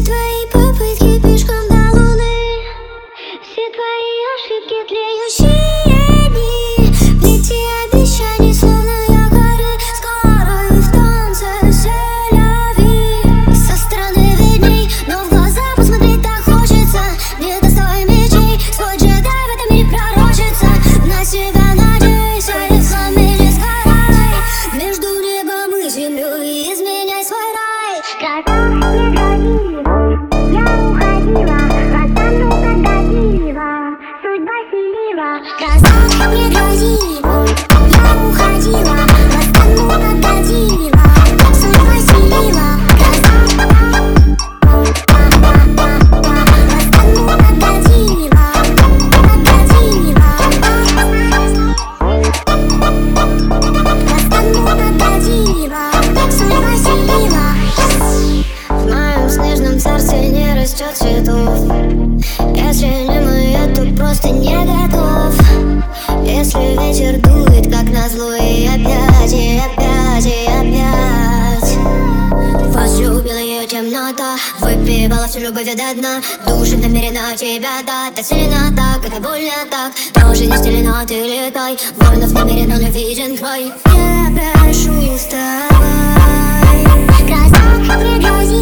твои попытки пешком до луны, все твои ошибки, тлеющие дни, плети обещаний, словно якоры, скоро и в танце все любви. Со стороны видней, но в глаза посмотреть так хочется. Не достой мечей, свой джедай в этом мире пророчится. На себя надейся, и в пламени сгорай, между небом и землей изменяй свой рай. Гроза не грози, я уходила, расстану когда дива, судьба селила. Гроза не грози, я уходила, расстану когда дива, судьба селила. Расстану когда дива, расстану когда дива, судьба селила. В моем снежном сердце не растет цветов. Если не мы, то просто не готов. Если ветер дует, как назло, и опять, и опять, и опять. Возлюбила ее темнота, выпивала всю любовь до дна. Души намерена тебя дать, так сильно так, это больно так. Тоже не стелена, ты летай, воинов намеренно не виден край. Я прошу, вставай. Гроза не грози.